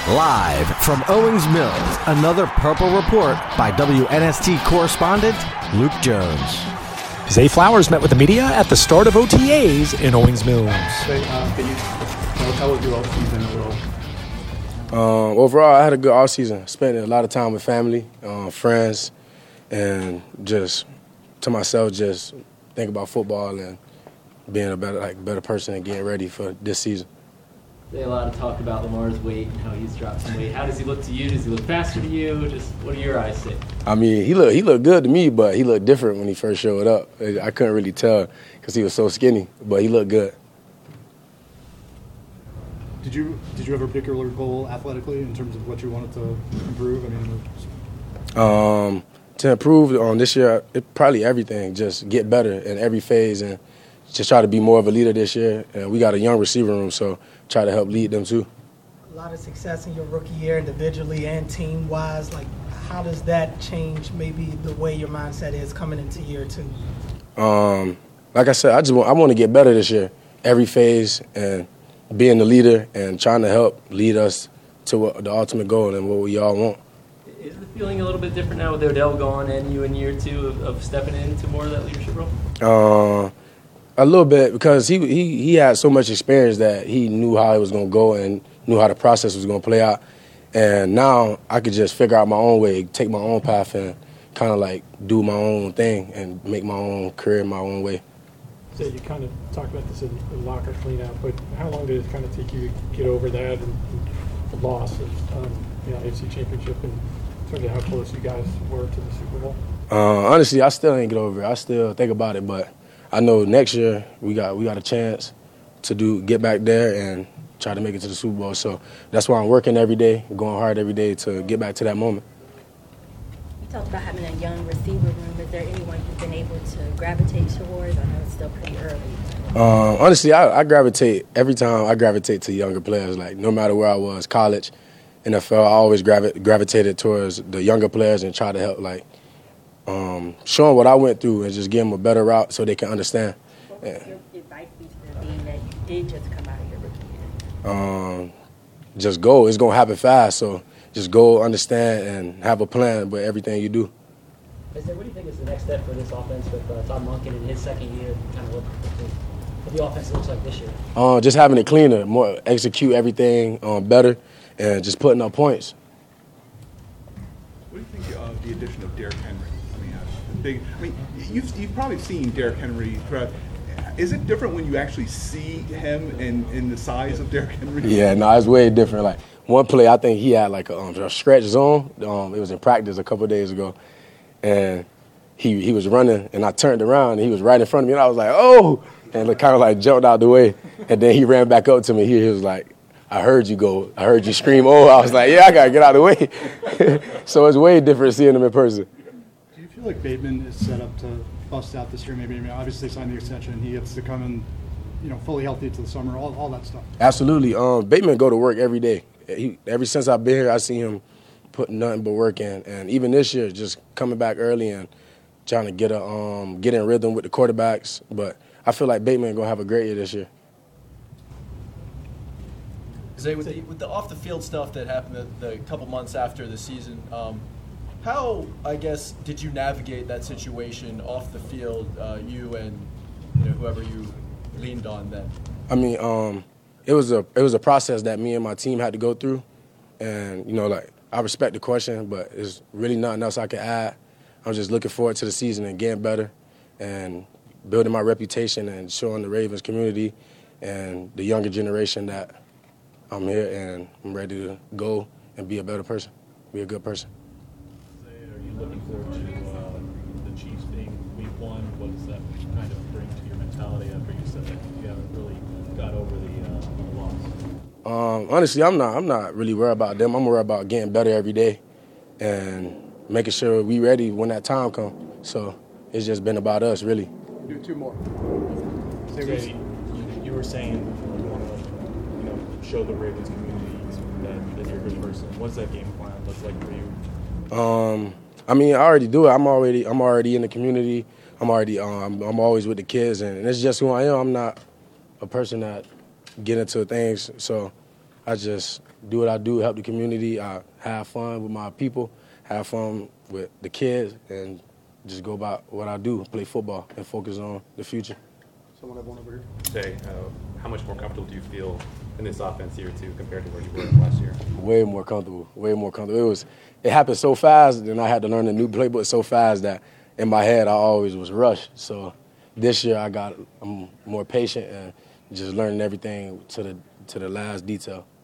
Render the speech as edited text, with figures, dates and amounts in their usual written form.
Live from Owings Mills, another Purple Report by WNST correspondent Luke Jones. Zay Flowers met with the media at the start of OTAs in Owings Mills. Can you tell us your offseason overall? Overall, I had a good offseason. Spent a lot of time with family, friends, and just to myself, just think about football and being a better person and getting ready for this season. There's a lot of talk about Lamar's weight and how he's dropped some weight. How does he look to you? Does he look faster to you? Just what do your eyes say? I mean, he looked good to me, but he looked different when he first showed up. I couldn't really tell because he was so skinny, but he looked good. Did you have a particular goal athletically in terms of what you wanted to improve? To improve on this year, probably everything. Just get better in every phase and just try to be more of a leader this year. And we got a young receiver room, so try to help lead them too. A lot of success in your rookie year individually and team-wise. Like, how does that change maybe the way your mindset is coming into year two? Like I said, I want to get better this year, every phase, and being the leader and trying to help lead us to the ultimate goal and what we all want. Is the feeling a little bit different now with Odell gone and you in year two of stepping into more of that leadership role? A little bit, because he had so much experience that he knew how it was going to go and knew how the process was going to play out. And now I could just figure out my own way, take my own path and kind of like do my own thing and make my own career my own way. So you kind of talked about this in the locker cleanout, but how long did it kind of take you to get over that and the loss of AFC Championship and sort of how close you guys were to the Super Bowl? Honestly, I still ain't get over it. I still think about it, but I know next year we got a chance to get back there and try to make it to the Super Bowl. So that's why I'm working every day, going hard every day to get back to that moment. You talked about having a young receiver room. Is there anyone you've been able to gravitate towards? I know it's still pretty early. Honestly, I gravitate every time. I gravitate to younger players. Like no matter where I was, college, NFL, I always gravitated towards the younger players and try to help show them what I went through and just give them a better route so they can understand. What would your advice be to them being that you did just come out of your rookie year? Just go. It's going to happen fast, so just go, understand, and have a plan with everything you do. What do you think is the next step for this offense with Todd Monken in his second year, kind of what the offense looks like this year? Just having it cleaner, more execute everything better, and just putting up points. What do you think of the addition of Derrick Henry? You've probably seen Derrick Henry throughout. Is it different when you actually see him in the size of Derrick Henry? Yeah, no, it's way different. Like one play, I think he had like a stretch zone. It was in practice a couple of days ago, and he was running, and I turned around, and he was right in front of me, and I was like, oh, and kind of like jumped out the way, and then he ran back up to me. He was like, I heard you go. I heard you scream, oh. I was like, yeah, I got to get out of the way. So it's way different seeing him in person. Do you feel like Bateman is set up to bust out this year? Maybe obviously they signed the extension. He gets to come in, fully healthy to the summer, all that stuff. Absolutely. Bateman go to work every day. Ever since I've been here, I see him putting nothing but work in. And even this year, just coming back early and trying to get in rhythm with the quarterbacks. But I feel like Bateman going to have a great year this year. Zay, with the off-the-field stuff that happened the couple months after the season, how, I guess, did you navigate that situation off the field, you and whoever you leaned on then? I mean, it was a process that me and my team had to go through, and I respect the question, but there's really nothing else I can add. I'm just looking forward to the season and getting better, and building my reputation and showing the Ravens community and the younger generation that I'm here and I'm ready to go and be a better person, be a good person. Are you looking forward to the Chiefs being week one? What does that kind of bring to your mentality after you said that you haven't really got over the loss? Honestly, I'm not really worried about them. I'm worried about getting better every day and making sure we ready when that time comes. So it's just been about us, really. Do two more. Jay, you were saying you want to show the Ravens community that you're a good person. What's that game plan look like for you? I mean, I already do it. I'm already in the community. I'm always with the kids, and it's just who I am. I'm not a person that get into things, so I just do what I do, help the community. I have fun with my people, have fun with the kids, and just go about what I do, play football, and focus on the future. Someone have one over here. Jay, how much more comfortable do you feel in this offense year two compared to where you were last year? Way more comfortable, way more comfortable. It happened so fast, and I had to learn a new playbook so fast that in my head I always was rushed. So this year I'm more patient and just learning everything to the last detail.